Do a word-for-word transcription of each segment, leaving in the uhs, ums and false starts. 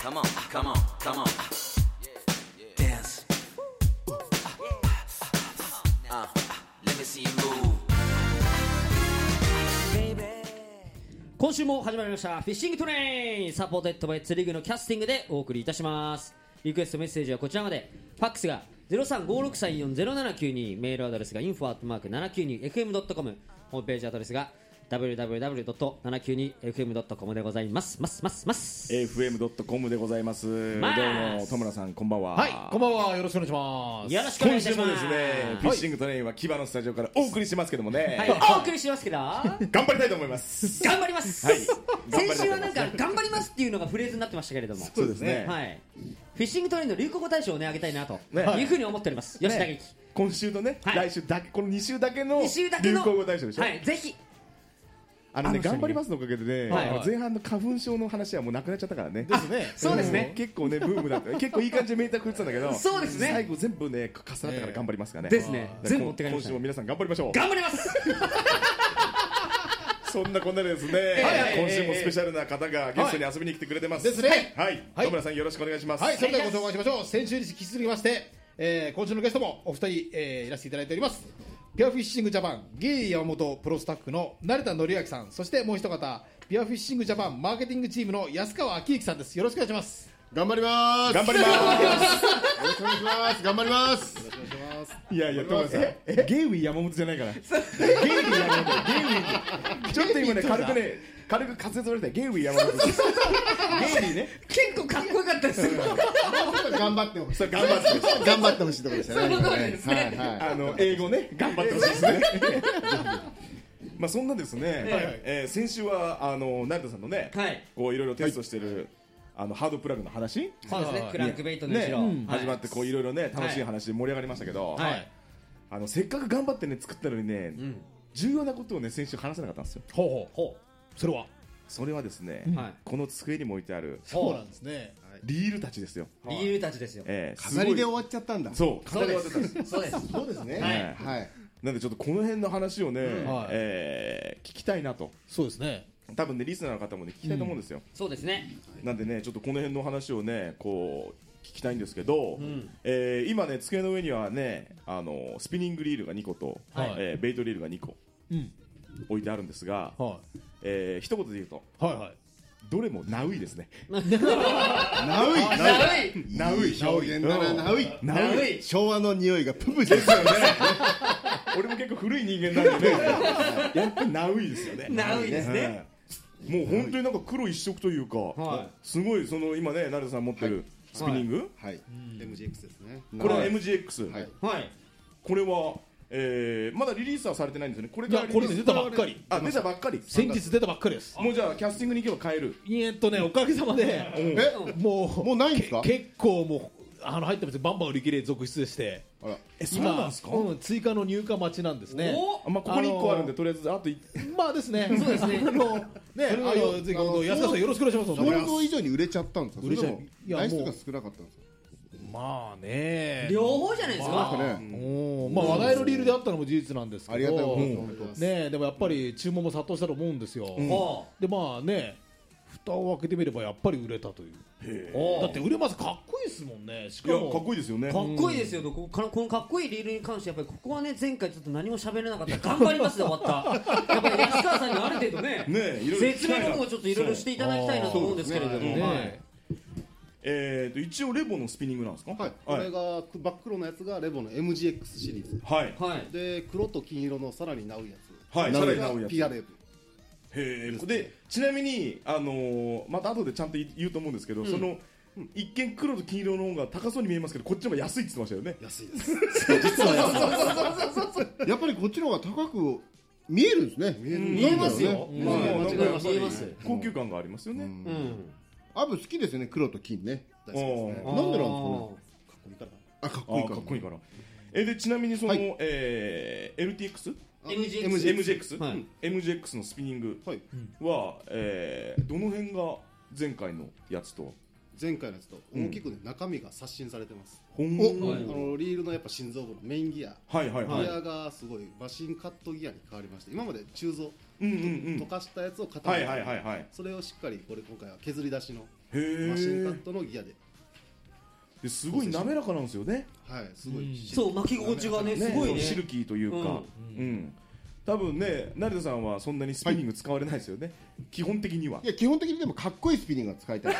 Come on, come on, come on. Dance. Uh, let me see you move. 今週も始まりましたフィッシングトレイン、サポーテッドバイツリーグのキャスティングでお送りいたします。リクエストメッセージはこちらまで。ファックスが ゼロさんごろくさんよんゼロななきゅうに、メールアドレスが インフォ アットマークななきゅうにエフエムドットコム、 ホームページアドレスが ダブリューダブリューダブリュードットななきゅうにエフエムドットコム でございます。ますますますエフエムドットコム でございます。 ますどうも戸村さんこんばんは。 はい、こんばんは。よろしくお願いします。 よろしくお願いします。 今週もですね、フィッシングトレインは木場のスタジオからお送りしますけどもね、 はい、お送りしますけど頑張りたいと思います。 頑張ります、 はい、 先週はなんか頑張りますっていうのがフレーズになってましたけれども、 そうですね、 はい、フィッシングトレインの流行語大賞をね上げたいなとねいうふうに思っております、ね、吉田劇今週とね、 はい、 来週だけ、このに週だけのに週だけの流行語大賞でしょ。 はい、ぜひあのね、 あの人にね頑張りますのおかげでね、 はいあの前半の花粉症の話はもうなくなっちゃったからね。 ですね。 そうですね、 ん結構ねブームだった結構いい感じでメーター食ってたんだけど、 そうですね、 最後全部ね重なったから頑張りますかね。 ですね、 で全部持って帰りました今週も皆さん頑張りましょう。 頑張りますそんなこんなでですね、 はい今週もスペシャルな方がゲストに遊びに来てくれてます。 ですね。 はい、 はい戸村さんよろしくお願いします。 はい、それではご紹介しましょう。先週に引き続きまして、えー、今週のゲストもお二人、えー、いらしていただいております。ピュアフィッシングジャパンゲイ山本プロスタッフの成田則明さん、そしてもう一方ピュアフィッシングジャパンマーケティングチームの安川昭之さんです。よろしくお願いします。 頑張ります。 頑張ります。 よろしくお願いします。頑張ります。よろしくお願いします。 いやいや戸村さん、ゲイウィ山本じゃないから。ゲイウィ山本、ゲイウィ。ちょっと今ね軽くね軽く滑舌取れたゲイウィ山本。ゲイウィね。 結構かっこよかったです頑張ってほしい。 頑張って頑張ってほしいところでしたね。 そういうことですねはいはい。 あの英語ね頑張ってほしいですね。まあそんなですね、 はいえー先週はあの成田さんのね、 はいこういろいろテストしてる、あのハードプラグの話、 そうですね、 はいはいクランクベイトの後ねろ、 うん始まってこういろいろね楽しい話で盛り上がりましたけど、 はいはい。 あのせっかく頑張ってね作ったのにね、 うん、 重要なことをね先週話せなかったんですよ。 ほうほう。 ほそれは。 それはですね、 う、はい、 この机にも置いてあるそうなんですね。 リールたちですよ。 理由たちですよ、 えー飾りで終すごいわっちゃったんだ。 そうそうで飾りで終わってたんです。 すそうですそうですね。 はいはい。 なんでちょっとこの辺の話をね、 はいえー聞きたいなと。 そうですね。 多分ねリスナーの方もね聞きたいと思うんですよ。 そうですね、 なんでねちょっとこの辺の話をねこう聞きたいんですけど、 うんえー今ね机の上にはねあのスピニングリールがにこと、 はいえーベイトリールがにこうん。 置いてあるんですが、 はえー一言で言うとい。はいはい。 どれもナウイですね。 ナウイ。 ナウイナウイ表現だな、ナウイ。 ナウイナウイ昭和の匂いがプブですよね。 俺も結構古い人間なんでねやっぱりナウイですよね。 ナウイですね、 はいもう本当になんか黒一色というか、 はいすごいその今ね成田さん持ってるスピニング、 はい。エムジーエックス ですね。 これははいエムジーエックス、 はい。 はいこれは、えーまだリリースはされてないんですよね。これからいやこれね出たばっかり。 あ出たばっかり。 先日出たばっかりです。 もうじゃあキャスティングに行けば買える。 えーっとね、おかげさまで、 え、 もうもうないんですか？ け結構もうあの入った店バンバン売り切れ続出でして、 あら。 えそうなんですか。 うん、追加の入荷待ちなんですね。 おあまあここにいっこあるんで、 あのとりあえずあといまあですね。 そうですねあのね、あそれはよのぜひあの安川さんよろしくお願いします。 想像以上に売れちゃったんですか？ 売れちゃうそれともいやもう台数が少なかったんですか？ まあね。 両方じゃないですまか、 なんかね。 おーまあ話題のリールであったのも事実なんですけど。 ありがたいことです。 ね本当です。 えでもやっぱり注文も殺到したと思うんですよ。 おでまあね、蓋を開けてみればやっぱり売れたという。 おだって売れますかっこいいですもんね。しいやかもかっこいいですよね。 かっこいいですよ、こここのかっこいいリールに関してやっぱりここはね前回ちょっと何も喋れなかった頑張りますで終わったやっぱり安川さんにはある程度ねねいろいろ説明の方もちょっといろいろしていただきたいなと思うんですけれども、 そうですねはいえーと一応レボのスピニングなんですか。 はい、これが真っ黒のやつがレボの エムジーエックス シリーズはいはいで、黒と金色のさらにナウいやつ、 はいナウいがさらにナウいやつピアレブ。 へえ。でちなみにあのーまた後でちゃんと言うと思うんですけど、その一見黒と金色の方が高そうに見えますけどこっちの方が安いって言ってましたよね。 安いです実は安いやっぱりこっちの方が高く見えるんですね。見え見えますよ、 うんまあうん間違いなく見えます、 高級感がありますよね。 うん、 アブ好きですよね、黒と金ね。 大好きですね。 あーなんでなんですかね。 かっこいいから。 あ、かっあーこいいか。 かっこいいから。えでちなみにその、 はいえー、エルティーエックス、 あエムジーエックスエムジーエックス、 はいエムジーエックス のスピニングはい、 は、えー、どの辺が前回のやつと前回のやつと大きくね、中身が刷新されてます。 ほんおあのリールのやっぱ心臓部のメインギア、 はいはいはい、 ギアがすごいマシンカットギアに変わりまして、今まで鋳造うんうんうん溶かしたやつを固めて、 はいはいはいはいそれをしっかりこれ今回は削り出しのへーマシンカットのギアで、 ですごい滑らかなんですよね。 はいすごい、 そう巻き心地がねすごいねシルキーというか、 うんうん多分ね成田さんはそんなにスピニング使われないですよね、基本的には。 いや基本的にでもかっこいいスピニングが使いたい。 か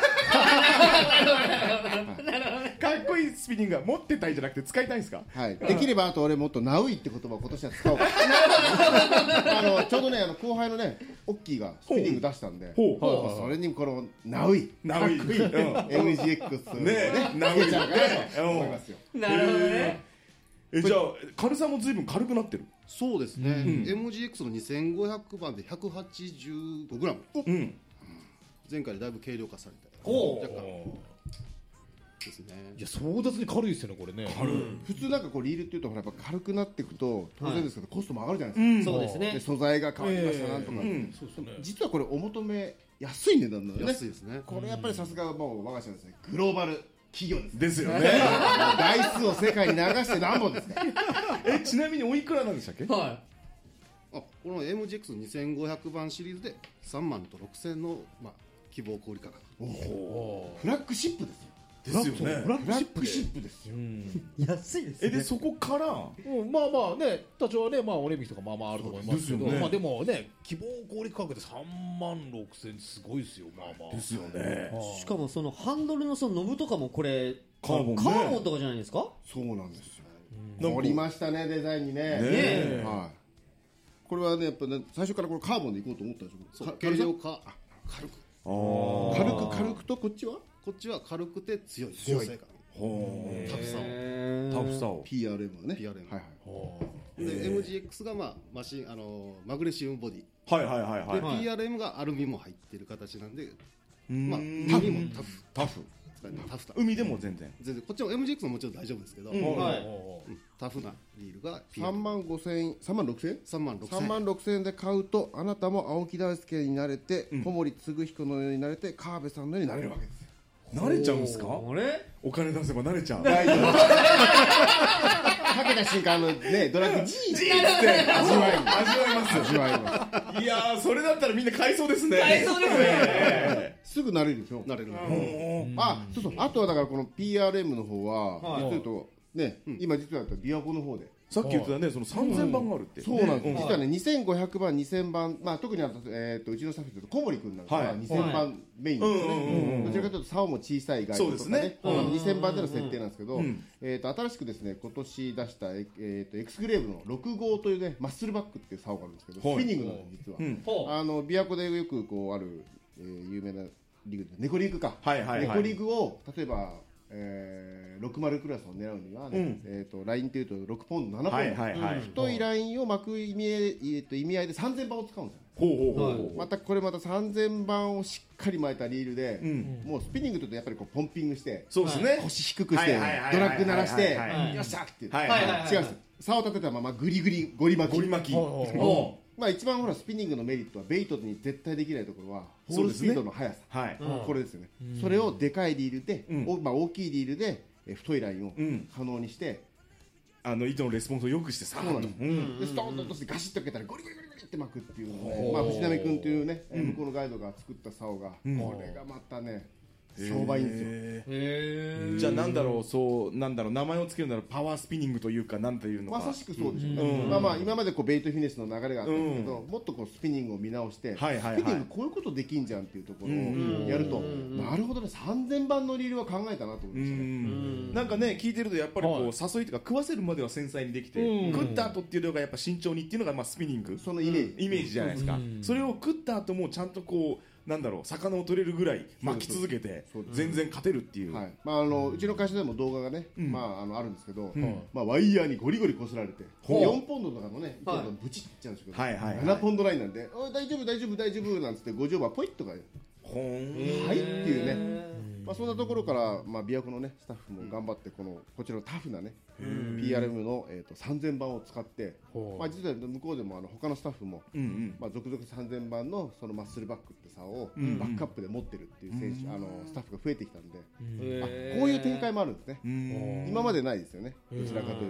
っこいいスピニングは持ってたいじゃなくて使いたいんですか。 はい、できればあと俺もっとナウイって言葉を今年は使おうかあのちょうどねあの後輩のねオッキーがスピニング出したんで、 ほうもうそれにこのナウイナウイかっこいい、 うんエムジーエックス をねナウイつけちゃうかなと思いますよ。 なるほどねえじゃあ軽さも随分軽くなってる。 そうですね、 んエムジーエックス のにせんごひゃくばんで ひゃくはちじゅうごグラム、 うん前回でだいぶ軽量化されてお若干ですね。 いや壮絶に軽いですよねこれね。 普通なんかこうリールっていうとほらやっぱ軽くなっていくと当然ですけどコストも上がるじゃないですか、 そうですねで素材が変わりましたなんとか、 うんそうですね。 実はこれお求め安い値段なんだよね。 安いですね。 これやっぱりさすがもう我が社ですねグローバル企業ですですよね。 台数を世界に流して何本ですか。 えちなみにおいくらなんでしたっけ。 はあこの エムジーエックス のにせんごひゃくばんシリーズでさんまんとろくせんの、まあ、希望小売価格。 フラッグシップですよ。 ですよね。 フラッグシップですよ。 い安いですえでそこからうんまあまあね多少はねまあお値引きとかまあまああると思いますけど、 ですよねまあでもね希望小売価格でさんまんろくせんすごいですよまあまあ。 ですよね。 しかもそのハンドルのそのノブとかもこれカーボンねカーボンとかじゃないですか。 そうなんですよ。 なんか乗りましたねデザインにね。 ねえはい。これはねやっぱね最初からこれカーボンでいこうと思ったんですよ。 そう軽量化、あ軽く、 あー軽く軽くとこっちはこっちは軽くて強い強い剛性感、 ほタフさを、 へータフさをピーアールエム はね。 ピーアールエムはいはい。 で エムジーエックス が、まあ、マシンあのマグネシウムボディはいはいはいはいで、ピーアールエム がアルミも入ってる形なんで、 うんまあ、海もタフタフタフタ海でも全然全然こっちの エムジーエックス ももちろん大丈夫ですけど、 うんはいうんタフなリールが三万五千円、三万六千円。 さんまんろくせん三万六千円で買うとあなたも青木大輔になれて、小森嗣彦のようになれて川辺さんのようになれるわけですよ。 慣れちゃうんですか。 あれお金出せば慣れちゃう。 大丈夫。かけた瞬間あのねドラッグ G って味わい味わいます味わいます。 いやーそれだったらみんな買いそうですね。 買いそうですねすぐ慣れるでしょ。 なれる、 あ、そうそう。あとはだからこの ピーアールエム の方は、 はい実を言うとね、今実は琵琶湖の方で。 さっき言ってたねそのさんぜんばんがあるって。 そうなんです。 ね実はねにせんごひゃくばん、にせんばん、まあ特にあのえっとうちのスタッフで小森君なんかははいにせんばんメインですようんうんうんうんね。どちらかというと竿も小さいガイドとかそうですねね、あのにせんばんでの設定なんですけどうん、 えっと新しくですね今年出したええっとエクスグレーブのろくごうというねマッスルバックっていう竿があるんですけど、 はいスピニングなんです実は。 うんほうあの琵琶湖でよくこうある、えー有名なリグでネコリグか、 はいはいはいネコリグを例えば、えーろくじゅうクラスを狙うには、ねうんえー、とラインっていうとろくポンドななポンド、 はいはいはい。 太いラインを巻く意味合い、えー、と意味合いでさんぜんばんを使うんですよ。 ほうほうほうほう。 またこれまたさんぜんばんをしっかり巻いたリールで、 うんもうスピニングというとやっぱりこうポンピングしてそうですね。 腰低くしてはいはいはいはいドラッグ鳴らしてはいはいはいよっしゃっていう、 はいはいはいはい違うんですよ。竿を立てたままグリグリゴリ巻きゴリ巻き。 はいはいはいおまあ一番ほらスピニングのメリットはベイトに絶対できないところはホそうですねールスピードの速さ、 はい。 うんこれですよね、それをでかいリールで、 うんおまあ、大きいリールでえ太いラインをうん可能にして、 あの糸のレスポンスを良くしてさ。 そうなんですうん。 でストーンと落としてガシッと開けたらゴリゴリゴリゴリって巻くっていうのをね、まあ、藤波君というね、えー向こうのガイドが作った竿が、 うんこれがまたね相場いいんですよ。 へへーじゃあなんだろうそうなんだろう名前をつけるならパワースピニングというかなんていうのか。 まさしくそうでしょうね、 うんまあまあ今までこうベイトフィネスの流れがあったんですけど、もっとこうスピニングを見直して、 はいはいはいスピニングこういうことできんじゃんっていうところうんをやると、なるほどねさんぜんばんのリールは考えたなと思ういましたね。 んなんかね聞いてるとやっぱりこう、 はい誘いとか食わせるまでは繊細にできて、 うん食った後っていうのがやっぱ慎重にっていうのがまあスピニングそのイメージ、 イメージじゃないですか、 うんそれを食った後もちゃんとこうなんだろう魚を取れるぐらい巻き続けてそうです全然勝てるっていう、 はいまあ、あのうちの会社でも動画がね、 うんまあ、あのあるんですけど、 んまあ、ワイヤーにゴリゴリこすられてほうよんポンドとかのね糸はいがブチッていっちゃうんですけど、 はいはいはいななポンドラインなんでおい大丈夫大丈夫大丈夫なんつってごじゅうばんポイッとかほーんはいっていうね、まあ、そんなところから、まあ、琵琶湖のねスタッフも頑張ってこのこちらのタフなね ピーアールエム の、えー、とさんぜんばんを使って、 ほうまあ、実は向こうでもあの他のスタッフも、 うんうんまあ、続々さんぜんばんのそのマッスルバックって差をうんバックアップで持ってるっていう選手、あのスタッフが増えてきたんで、あへーこういう展開もあるんですね。 うん今までないですよね、どちらかというと。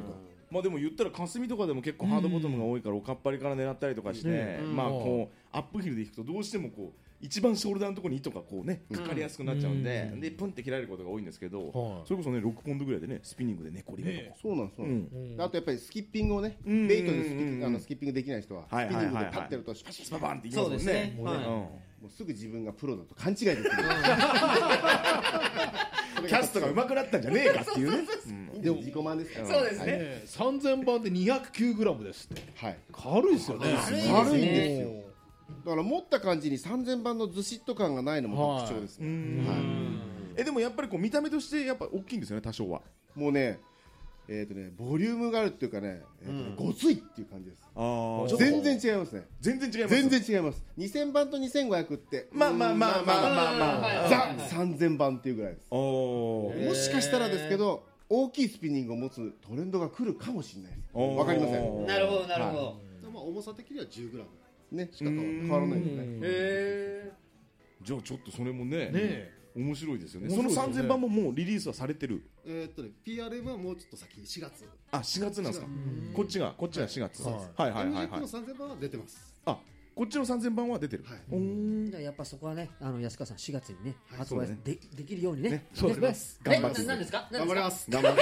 まあでも言ったら霞とかでも結構ハードボトムが多いからおかっぱりから狙ったりとかして、 ねまあこうアップヒルでいくとどうしてもこう一番ショルダーのところに糸がこうねかかりやすくなっちゃうんで、でプンって切られることが多いんですけど、 はいそれこそねろくポンドぐらいでねスピニングでねこりがねそうなんですそうなんです、 うんあとやっぱりスキッピングをね、 うんベイトでスキうんうんッあのスキッピングできない人は、 はいスピニングではいはいはい立ってるとシュパシュスパバンっていきますもんね。 そうですねうんはいもうすぐ自分がプロだと勘違いできるキャストが上手くなったんじゃねえかっていうね。 でも自己満ですからそうですねねさんぜんばんで にひゃくきゅうグラム ですってはい軽いですよね軽いですね軽いんですよだから持った感じにさんぜんばんのずしっと感がないのも特徴ですね、はいえでもやっぱりこう見た目としてやっぱ大きいんですよね多少は。 もうねえーとねボリュームがあるっていうかね、えーとねごついっていう感じですああ全然違いますね全然違います。 全然違いますにせんばんとにせんごひゃくってまあまあまあまあまあまあ。 ザさんぜんばんっていうぐらいですおお。 もしかしたらですけど大きいスピニングを持つトレンドが来るかもしれないですおーわかりませんなるほどなるほど、 まあ重さ的には じゅうグラムねしか変わらない変わらないですねへじゃあちょっとそれもねね面白いですよね。 面白いですよねそのさんぜんばんももうリリースはされてる。 えーっとね ピーアールエム はもうちょっと先しがつあしがつなんですか。こっちがこっちがしがつ。 ははいはいはいエムジェック のはい。 さんぜんばんは出てますあこっちのさんぜんばんは出てる。 はいおーじゃあやっぱそこはねあの安川さんしがつにねはい発売そうだねでできるようにねそうですね。 ね頑張ってえななんですか頑張りますす頑張って。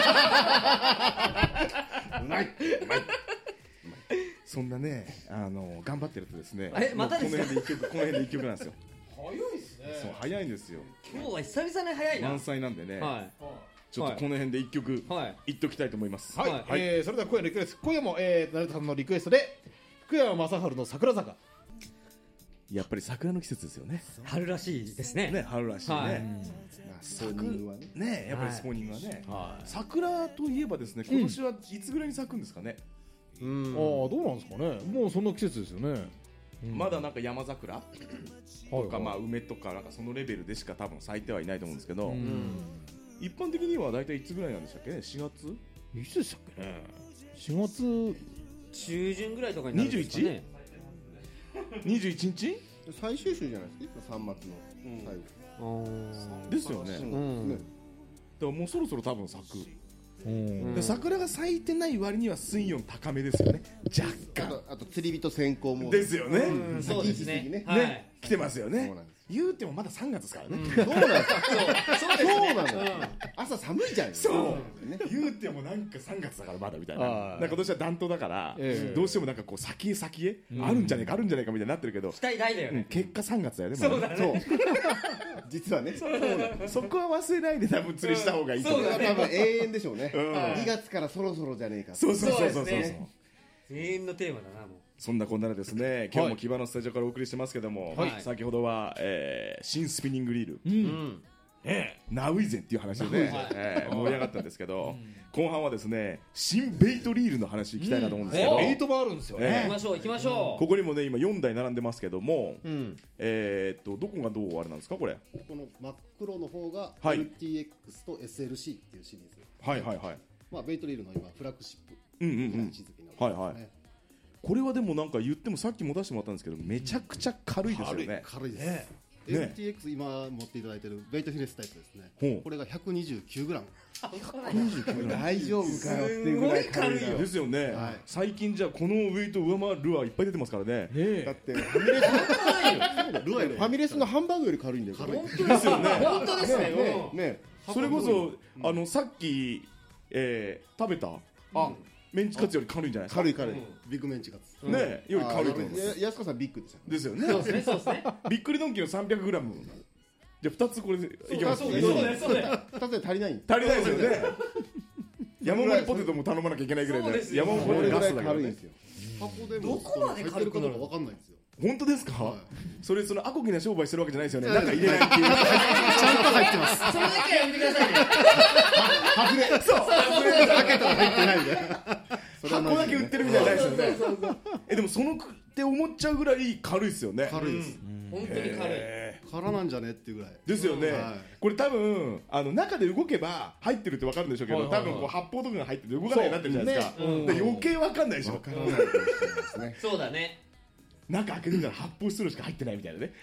うまいうまいそんなねあの頑張ってるとですね。 あれまたですかもうこの辺で一曲この辺で一曲なんですよ。 早いですねそう早いんですよ。 今日は久々に早いな満載なんでね。 はちょっとこの辺で一曲いはい言っときたいと思います。 はい、 はいえーそれでは今夜のリクエスト今夜も、えー、成田さんのリクエストで福山雅治の桜坂やっぱり桜の季節ですよね。 春らしいですねね春らしいはいね。 スポーニングはねねやっぱりスポーニングはね。 はい桜といえばですね今年はいつぐらいに咲くんですかね。 ああどうなんですかねもうそんな季節ですよね、うんまだなんか山桜はいとかまあ梅とかなんかそのレベルでしか多分咲いてはいないと思うんですけど、 うん一般的には大体いつぐらいなんでしたっけね。しがついつでしたっけねしがつ中旬ぐらいとかになるんですかねにじゅういちにち最終週じゃないですかさんがつの最後あーですよね。だかうんねらもうそろそろ多分咲く。 うんで桜が咲いてない割には水温高めですよね。若干あとあと釣り人先行もですよね。 うんそうですね先行きすぎねはいね来てますよねそうなんです。 言うてもまださんがつですからね。 そうなんですそうですそうねなのよ朝寒いじゃんそうね言うてもなんかさんがつだからまだみたいな。 はいなんか今年は暖冬だから、 ええどうしてもなんかこう先へ先へ、あるんじゃねえかあるんじゃねえかみたいになってるけど、 期待大だようんね結果さんがつだよね。まそうだねそう実はねそうなのそこは忘れないで多分釣りした方がいいと思う。 それは多分永遠でしょうねんにがつからそろそろじゃねえかそうそうそうそうそうそうですね永遠のテーマだなもうそんなこんなでですね今日も木場のスタジオからお送りしてますけども、 はい先ほどは、えー新スピニングリール、 うんナウイゼンっていう話でね、えー盛り上がったんですけど、後半はですね新ベイトリールの話いきたいなと思うんですけど、 うんエイトもあるんですよえね行きましょう行きましょここにもね今よんだい並んでますけども、 ううんえーっとどこがどうあれなんですかこれ。 この真っ黒の方がはいエルティーエックス と エスエルシー っていうシリーズ、 はいはいはい。 まあ、ベイトリールの今フラッグシップうんうんうみたいなん位置づけになってますね、 はいはいこれはでもなんか言ってもさっきも出してもらったんですけどめちゃくちゃ軽いですよね。 軽いです、 ねエルティーエックス 今持っていただいているベイトフィネスタイプですね、 ほうこれが ひゃくにじゅうきゅうグラム、 大丈夫かよっていうぐらい軽いよですよね、 はい最近じゃあこのウェイト上回るルアーいっぱい出てますからね。 ねだってファミレスのルアーよりファミレスのハンバーグより軽いんだよこれ軽いですよね。 本当ですねねねそれこそ、あのさっき、えー食べたあメンチカツより軽いんじゃないですか。 軽い軽いビッグメンチカツ、 ねより軽いと思います。 や安子さんビッグでしたですよね。 そうですねそうですねびっくりドンキーの さんびゃくグラム じゃあふたつこれでいきます。 そうだよそうだよそうだよふたつで足りないん足りないですよね。山盛りポテトも頼まなきゃいけないぐらいでそうですよ山盛りこれぐらいガスだからね軽いんですよ箱でもどこまで入ってるかどうかわかんないんですよ、 本当ですか、 はいそれそのアコギな商売してるわけじゃないですよね。 いやなんか入れないっていう。 ちゃんと入ってますそれだけはやめてくださいね外れそう開けたら入ってないんでそれは箱だけ売ってるみたいなのないですよね。えでもそのくって思っちゃうぐらい軽いですよね。 軽いです、 本当に軽いへー空なんじゃねっていうぐらいですよね、 はいこれ多分あの中で動けば入ってるって分かるんでしょうけど、 はいはいはい多分こう発砲とかが入ってて動かないようになってるじゃないですか、 そうねで余計分かんないでしょ、 わからないかもしれないですねそうだね中開けてみたら発泡スチロールしか入ってないみたいなね。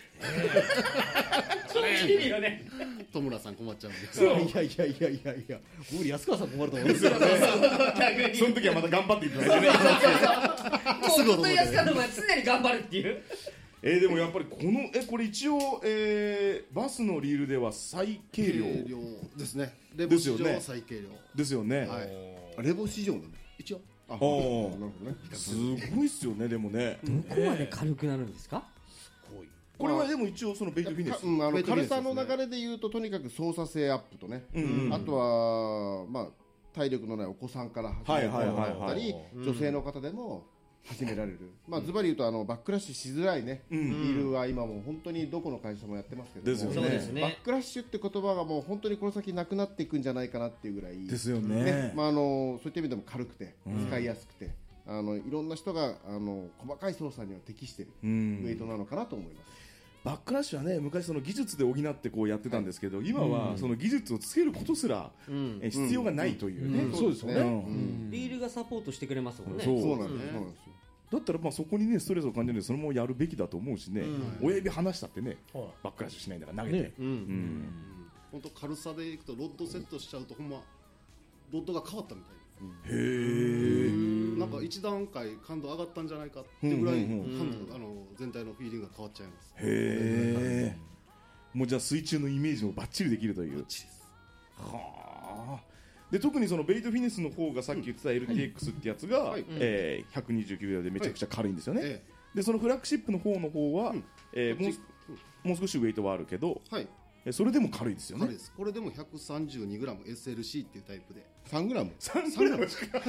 いいよね。 戸村さん困っちゃうんですいやいやいやいやいやいや僕安川さん困ると思うんですよ逆にその時はまた頑張っていただいてね。 もう本当に安川の前常に頑張るっていう。 えー、でもやっぱりこのえこれ一応、えー、バスのリールでは最軽量軽量ですね。レボ史上は最軽量ですよね。 はいあレボ史上なの一応ああーなるほどねすごいっすよねでもね。 どこまで軽くなるんですか？ これはでも一応そのベイトフィネス。 うん、あのベイトフィネス軽ですねさの流れで言うととにかく操作性アップとね、 うんうんあとは、まあ、体力のないお子さんから始めるはいはいはいはい方だったり女性の方でも始められる、まあ、ズバリ言うとあのバックラッシュしづらいね、 うんリールは今もう本当にどこの会社もやってますけどもですよねそうですね。 バックラッシュって言葉がもう本当にこの先なくなっていくんじゃないかなっていうぐらいですよね。 ねまあ、あのそういった意味でも軽くて使いやすくて、あのいろんな人があの細かい操作には適しているうウんェイトなのかなと思います。 バックラッシュはね昔その技術で補ってこうやってたんですけど、今はその技術をつけることすら、 うんえ必要がないというね、 うんそうですよね、 ううんんリールがサポートしてくれますもんね。 そうそうなんです、そうなんですよ。 だったらまあそこにねストレスを感じるのでそのままやるべきだと思うしね、親指離したってねバックラッシュしないんだから投げて、 ねうんうん本当軽さでいくとロッドセットしちゃうとほんまロッドが変わったみたいへえな、なんか一段階感度上がったんじゃないかっていうぐらい、 うんうんうん感度あの全体のフィーリングが変わっちゃいます。 へえもうじゃあ水中のイメージもバッチリできるというバッチリです。 はあで特にそのベイトフィネスの方がさっき言ってた エルティーエックス ってやつが、 はいえーひゃくにじゅうきゅうグラムでめちゃくちゃ軽いんですよね、 えでそのフラッグシップの方の方は、 うんえーもうすもう少しウェイトはあるけど、 えはい。 えそれでも軽いですよね軽いです。これでも ひゃくさんじゅうにグラムエスエルシー っていうタイプで。 さんグラムさんグラム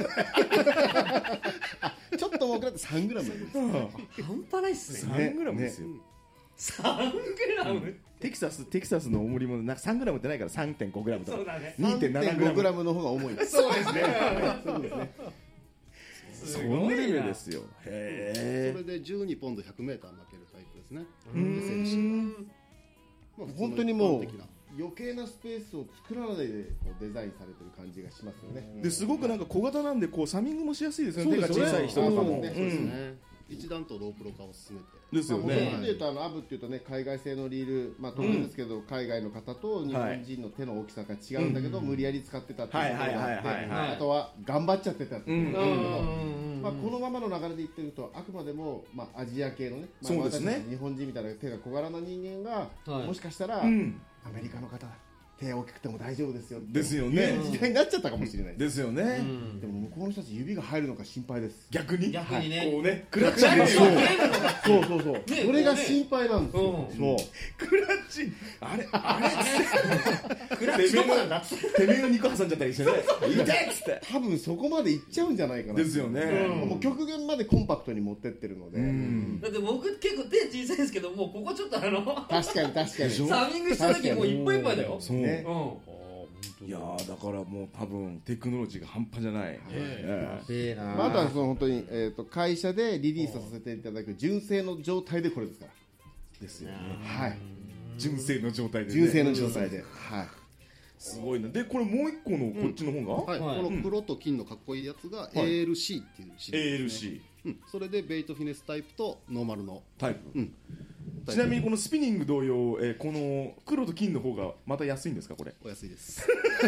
ちょっと重くなってさんグラムです半端ないっすね。 さんグラムですよ、 さんグラム。 テキサステキサスの重りもなんかさんグラムってないから さんてんごグラムとかそうだね。 にてんななグラグラムムの方が重いです。 そうですね。 そうですね。 そのレベルですよへそれでじゅうにポンドひゃくメーター巻けるタイプですね。 えうーんまあ本当にもう普通の一般的な余計なスペースを作らないでこうデザインされてる感じがしますよね。 ですごくなんか小型なんでこうサミングもしやすいですよね。手がそうですよね小さい人とかも。 そうですねうんね。一段とロープロ化を進めて。 ですよまあ、元ね。 々で言うとあのアブっていうとね海外製のリール、まあ当然ですけど、海外の方と日本人の手の大きさが違うんだけど、無理やり使ってたっていうところがあって、 はいはいはいはいはいあとは頑張っちゃってたっていうところがあるけど、 うんまあ、このままの流れで言ってるとあくまでも、まあ、アジア系のね、まあ、 そうですね私たち日本人みたいな手が小柄な人間が、 はいもしかしたら、 うんアメリカの方手大きくても大丈夫ですよってですよねいう時代になっちゃったかもしれないです、 ですよね。 でも向こうの人たち指が入るのか心配です。 逆に逆にねこうねクラッチ入れるよジャッジは切れるのか。 そうそうそう、 ねそれが心配なんですよ、 うんそうクラッチあれあれクラッチどこなんだっつって。 てめえの肉挟んじゃったりしてね。痛いっつって。 多分そこまでいっちゃうんじゃないかなですよね。 もう極限までコンパクトに持ってってるので、 うんだって僕結構手小さいですけどもうここちょっとあの確かに確かにサーミングした時もういっぱいいっぱいだよ。 そう。 ねうん。 いやーだからもう多分テクノロジーが半端じゃない。ええええなまあ、あとはその本当に、えー、と会社でリリースさせていただく純正の状態でこれですからですよね。 はい純正の状態でね。 純正の状態で、はい、 すごいな。でこれもう一個のこっちの方がはい。 はいこの黒と金のかっこいいやつが エーエルシー っていうシリーズですね。 エーエルシうん。それでベイトフィネスタイプとノーマルの。 ータイプ。 うん。 ちなみにこのスピニング同様、えーこの黒と金の方がまた安いんですかこれ。 お安いです。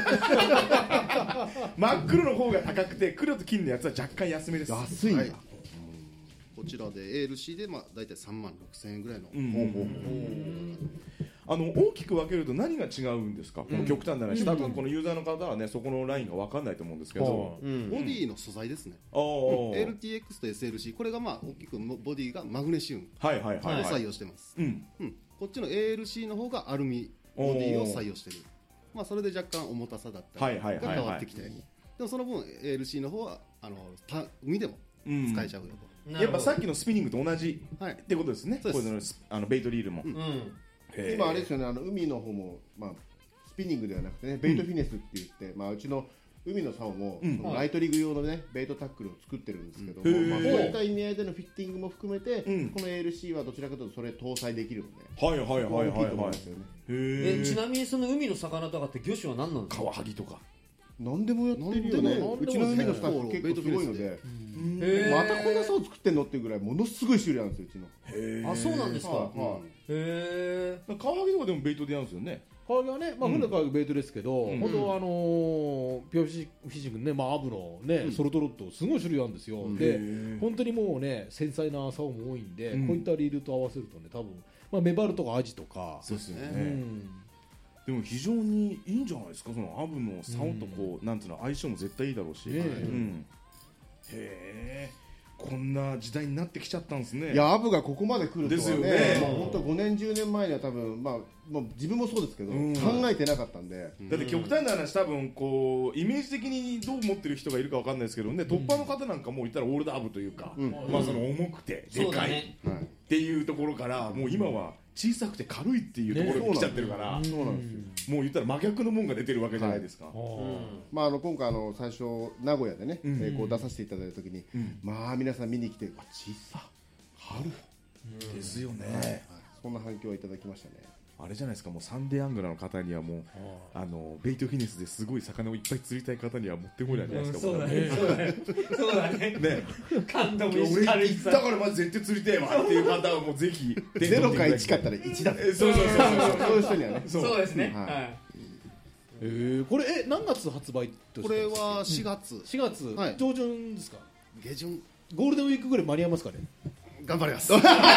真っ黒の方が高くて黒と金のやつは若干安めです。 安いんだ、 はいこちらで エーエルシー でまあ大体さんまんろくせんえんぐらいの。 うんうんうんあの大きく分けると何が違うんですか、この極端な話、多分このユーザーの方はねそこのラインが分かんないと思うんですけど、 うんボディの素材ですね。 あーエルティーエックス と エスエルシー これがまあ大きくボディがマグネシウムはいはいはい、 をはい採用してます。 うんうん。こっちの エーエルシー の方がアルミボディを採用してる。まあそれで若干重たさだったりはいはいはいはいが変わってきて、でもその分 エーエルシー の方はあのた海でも使えちゃうよと。 やっぱさっきのスピニングと同じはいってことですね、 そうですこれのスあのベイトリールも、 うんへー今あれですよねあの海の方も、まあ、スピニングではなくてねベイトフィネスって言って、まあ、うちの海の竿も、 うんそのライトリグ用のねベイトタックルを作ってるんですけども、 うんまあ、 へーそういった意味合いでのフィッティングも含めて、 うんこの エーエルシー はどちらかというとそれ搭載できるので、 はいはいはいはい大きいと思はいうんですよね。 へーえちなみにその海の魚とかって魚種は何なんですか？ カワハギとか何でもやってるよね。 何でもうちの海のスタッフ結構すごいので、またこんな竿作ってんのっていうぐらいものすごい種類あるんですよ、うちの。 あ、そうなんですか。 はいはい。 へえ。 カワハギとかでもベイトでやるんですよね。 カワゲはね、まあ、 うん船のカワゲベイトですけど、 うん本当あのーピュアフィッシングね、まあ、アブのね、ソルトロッドすごい種類あるんですよ、 んでへー本当にもうね繊細な竿も多いんで、 うんこういったリールと合わせるとね多分、まあ、メバルとかアジとかそうですよね。 うんでも非常にいいんじゃないですか、そのアブの竿とこう、なんていうの相性も絶対いいだろうし、 ねえうん、へえ、こんな時代になってきちゃったんですね。 いや、アブがここまで来るとはですよねね、もう本当ごねんじゅうねんまえには多分、まあ、まあ自分もそうですけど、 うん考えてなかったんで、 だって極端な話、多分こうイメージ的にどう思ってる人がいるかわかんないですけどね、突破の方なんかもう言ったらオールドアブというか、 うんまあその重くてでかいそうだね。 はい、 っていうところからもう今は小さくて軽いっていうところに来ちゃってるから、 そうなんですよ。 もう言ったら真逆のもんが出てるわけじゃないですか。 まあ、あの今回あの最初名古屋でね、 うんえーこう出させていただいた時に、 うんまあ皆さん見に来て、あ、小さ春、 ですよね。 そんな反響をいただきましたね。 あれじゃないですか、もうサンデーアングラーの方にはもうあのベイトフィネスですごい魚をいっぱい釣りたい方には持ってこいなんじゃないですか。 そうだね。そうだね。そうだね。 ね、 感動もいいし俺軽いしさ。 だからまず絶対釣りたいわっていう方はもうぜひゼロかいちかったらいちだえそうそうそうそうそういう人にはね。 そうそうですね。 はいはい。 えーこれえ何月発売とこれはしがつしがつ、 はい上旬ですか、 下旬ゴールデンウィークぐらい間に合いますかね。 頑張ります。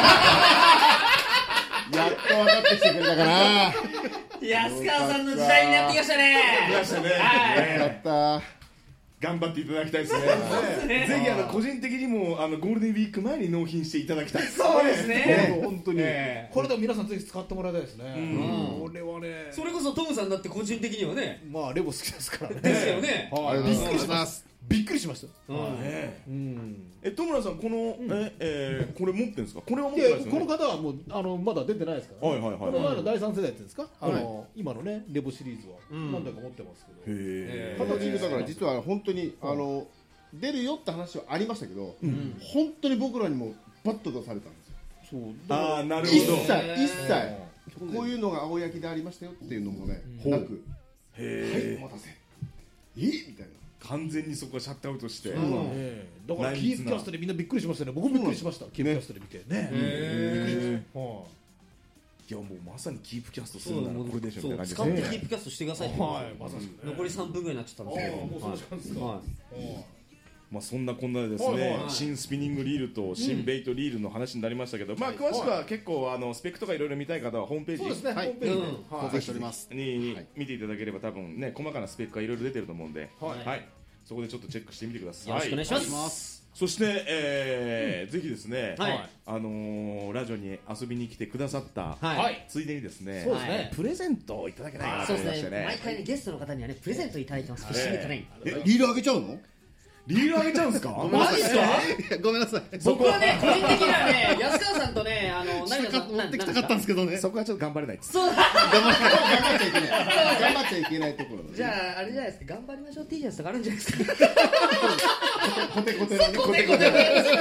やっと分かってきてくれたかな。 安川さんの時代になってきましたね。 来ましたね。 はいやった。 頑張っていただきたいですね。ぜひあの個人的にもあのゴールデンウィーク前に納品していただきたい。 そうですね。 本当に。 ええこれでも皆さんぜひ使ってもらいたいですね、 んこれはねそれこそトムさんだって個人的にはね。 まあレボ好きですからねですよね。 はい、 びっくりします。 びっくりしました、 うんうんえ戸村さんこのええーこれ持ってるんですか。これは持っいやてないですよね。 この方はもうあのまだ出てないですから、 はいはいはいこの前のだいさん世代っていうんですか、あの今のねレボシリーズはん何台か持ってますけど、 へえ。 形でだから実は本当にあの出るよって話はありましたけど、本当に僕らにもバッと出されたんですよ。 そうああなるほど。 一切へー一切こういうのが青焼きでありましたよっていうのもね、なく、 へえ。 お待たせ、いいみたいな。 完全にそこはシャットアウトして。 ねだからキープキャストでみんなびっくりしましたね。僕もびっくりしました、キープキャストで見てね。びっくりしました。はいやもうまさにキープキャストするならこれでしょみたいな感じ使ってですね。 キープキャストしてくださいって。 はい、まさしくね。 残りさんぷんぐらいになっちゃったんですけど。 ああもうその時間ですかはいまあそんなこんなでですはいね、 はい新スピニングリールと新ベイトリールの話になりましたけど、まあ詳しくは結構あのスペックとかいろいろ見たい方はホームページそうですね、 はいホームページで。 うん公開しております。 にはい見ていただければ多分ね細かなスペックがいろいろ出てると思うんで、 はいそこでちょっとチェックしてみてください。 よろしくお願いしお願いします。 ます。 そして、えーぜひですね、 はいあのーラジオに遊びに来てくださった、 はい。 はい。 ついでにですね、 そうですね。 プレゼントをいただけないかなとそうですね。 思いましてね。 毎回ねゲストの方にはねプレゼントいただいてます。フィッシングトレイン。 え、リールあげちゃうの？ リールあげちゃうんですか？ マジですか？ いやごめんなさい。 僕はね個人的にはね安川さんとねあの何だ持ってきたかったんですけどね。 そこはちょっと頑張れないです。 そうだ。 頑張っちゃいけない。頑張っちゃいけないところだね。 じゃああれじゃないですか頑張りましょう T シャツとかあるんじゃないですか。 コテコテのね、 コテコテ。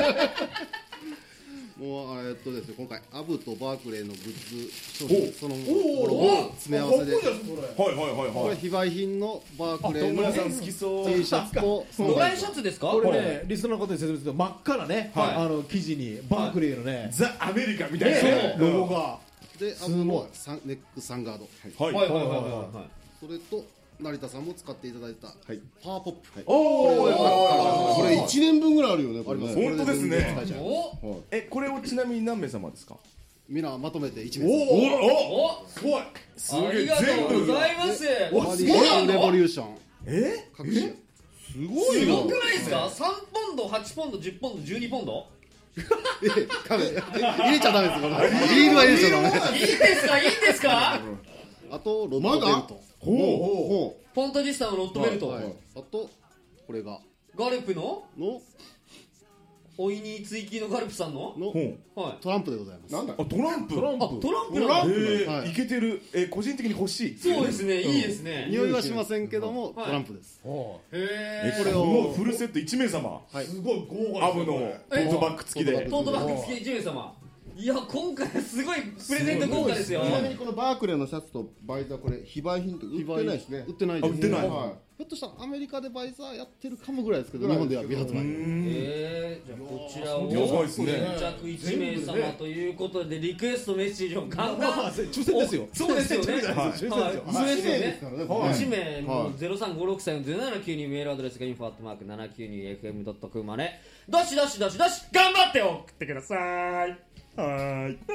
もうえっとですね今回アブとバークレーのグッズ商お品そのおもの詰め合わせで。 かっこいいですねこはいはいはいはい。 これ非売品のバークレー戸村さんの好きそう。 T シャツとスノモバイルーライトシャツですか？ れ。これね、リスナーの方に説明すると真っ赤なね、 はいあの生地にバークレーのね、 ザ・アメリカみたいなねね。 ロゴが。 でアブのサンネックサンガードはい。 はいはいはいはそれと成田さんも使っていただいたはいパワーポップ。 おお。 これいちねんぶんぐらいあるよね、これね。 本当ですねこれ全然使えちゃい。 うおえこれをちなみに何名様ですか？ みんなまとめていちお名様。 おお。 すごい。すげえありがとう全部ございます。 マディションレボリューションえ各種。 すごいよすごく。ないですか？さんポンド、はちポンド、じゅっポンド、じゅうにポンド？ えカメ入れちゃダメですこれ。リールは入れちゃダメ。 いいですか？いいんですか？ あとロッドベルト。 ほうほフォンタジスタのロットベルト、 はい。あとこれがガルプののおいに追記のガルプさんの、 のほう。 はい、 トランプでございます。 う。なんだ。 あトランプ。 トランプ。 あトランプトランプなの？ えーはいいけてる。え個人的に欲しい。 そうですね、いいですね。 匂いはしませんけどもはいトランプです。 はへえこれをフルセットいち名様。 い。すごい豪華アブのトートバッグ付きで。 トートバッグ付きいち名様。いや今回すごいプレゼント豪華ですよ。 ちなみにこのバークレーのシャツとバイザーこれ非売品って売ってないですね。 売ってないです。 あ売ってないはひょっとしたらアメリカでバイザーやってるかもぐらいですけど、日本では未発売。 えー、じゃあこちらをやばいっすね先着いち名様ということでリクエストメッセージをガンガン抽選ですよ。 そうですよね。 はい抽選ですよ。 はいそうですよね。 はいいち名はいゼロさんごろくさんよんゼロななきゅうにメールアドレスがインフォアットマークななきゅうにエフエムドットコムまでどしどしどしどし頑張って送ってください。はーい。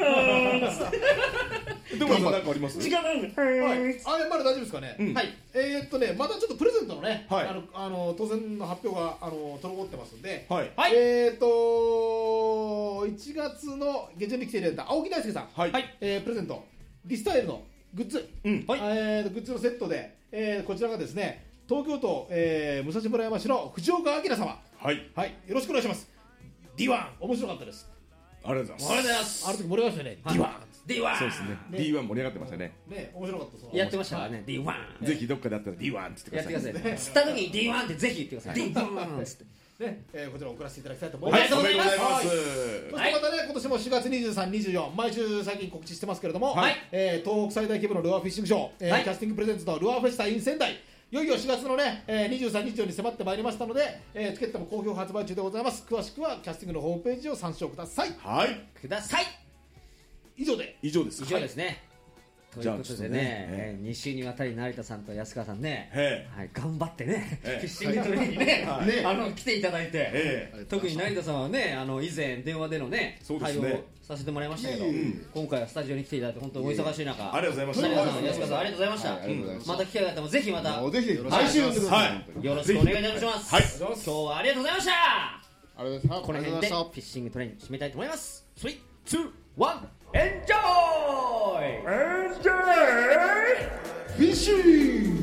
でも今なんかあります？ 時間なんで。 はい、あれまだ大丈夫ですかね、 うんはい。 えー、っとねまたちょっとプレゼントのね、 はいあのあの当選の発表があの滞ってますんで、 はいはいえー、っといちがつの下旬に来ていただいた青木大輔さん、 はいはいえープレゼントリスタイルのグッズ、 うんはいえーとグッズのセットで、えーこちらがですね東京都、えー武蔵村山市の藤岡明様、 はいはい、よろしくお願いします。 ディーワン 面白かったです。 ありがとうございありがとうございまますす。 あの時盛り上がりましたよね、 はいディーワンディーワン。 そうですね ディーワン 盛り上がってましたね。 ね面白かったそうやってましたからね。ディーワン。 ぜひどっかであったら ディーワン って言やってってください。 ください。釣った時に ディーワン ってぜひ言ってください。ディーワンっつって。 ね、えーこちら送らせていただきたいと思いあます。 りがとうございますはいそはいしてまたね、今年もしがつにじゅうさん、にじゅうよん、毎週最近告知してますけれども、 はいえー東北最大規模のルアーフィッシングショー、えーはいキャスティングプレゼンツのルアーフェスタ in 仙台、いよいよしがつのね、えーにじゅうさん、にじゅうよんに迫ってまいりましたので、えーチケットも好評発売中でございます。詳しくはキャスティングのホームページを参照ください。 はいください。 以上で、 以上です。 以上ですね。ということでじゃあちょっとねね、えーに週にわたり成田さんと安川さんね、 えはい、頑張ってね、フええィッシングトレインにね、あの来ていただいて、 ええ特に成田さんはね、あの以前電話でのねそうですね対応させてもらいましたけど、 いえいえいえ今回はスタジオに来ていただいて本当にお忙しい中、 ありがとうございました成田さん、安川さんありがとうございました。 はいありがとうございましたまた機会があったらぜひまたもうぜひよろしくお願い来します週呼んでください。 はい本当によろしくお願いいたします。 はい今日はありがとうございました。 ありがとうございます。 この辺でフありがとうございまィッシングトレイン締めたいと思います。スリー、ツー、ワン、エンジョイ。エンジョイ。 フィッシング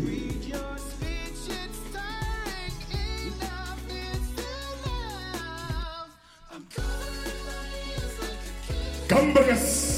頑張ります。